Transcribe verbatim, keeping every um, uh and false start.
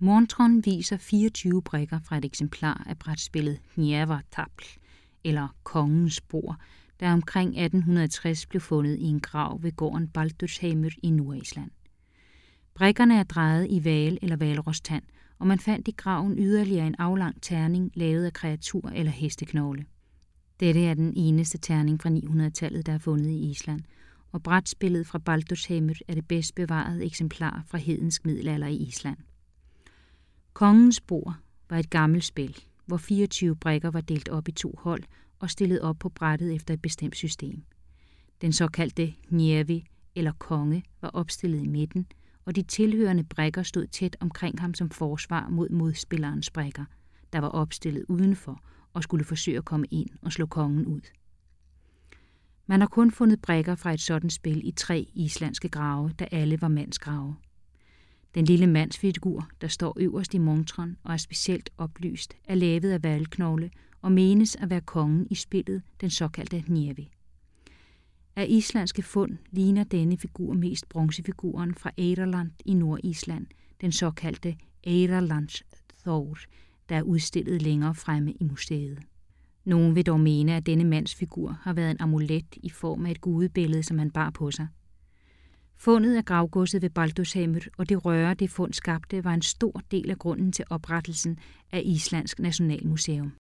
Montren viser fireogtyve brikker fra et eksemplar af brætspillet Hnefatafl, eller Kongens bord, der omkring atten tres blev fundet i en grav ved gården Baldursheimur i Nordisland. Brikkerne er drejet i val eller hvalrostand, og man fandt i graven yderligere en aflang terning lavet af kreatur eller hesteknogle. Dette er den eneste terning fra ni hundrede-tallet, der er fundet i Island, og brætspillet fra Baldursheimur er det bedst bevarede eksemplar fra hedensk middelalder i Island. Kongens bord var et gammelt spil, hvor fireogtyve brikker var delt op i to hold og stillet op på brættet efter et bestemt system. Den såkaldte Hnevi eller konge var opstillet i midten, og de tilhørende brikker stod tæt omkring ham som forsvar mod modspillerens brikker, der var opstillet udenfor og skulle forsøge at komme ind og slå kongen ud. Man har kun fundet brikker fra et sådan spil i tre islandske grave, der alle var mandsgrave. Den lille mandsfigur, der står øverst i montren og er specielt oplyst, er lavet af hvalknogle og menes at være kongen i spillet, den såkaldte Hnevi. Af islandske fund ligner denne figur mest bronzefiguren fra Eyrarland i Nordisland, den såkaldte Eyrarlandsþór, der er udstillet længere fremme i museet. Nogen vil dog mene, at denne mandsfigur har været en amulet i form af et gudebillede, som han bar på sig. Fundet af gravgodset ved Baldursheimur og det røre, det fund skabte, var en stor del af grunden til oprettelsen af Islands Nationalmuseum.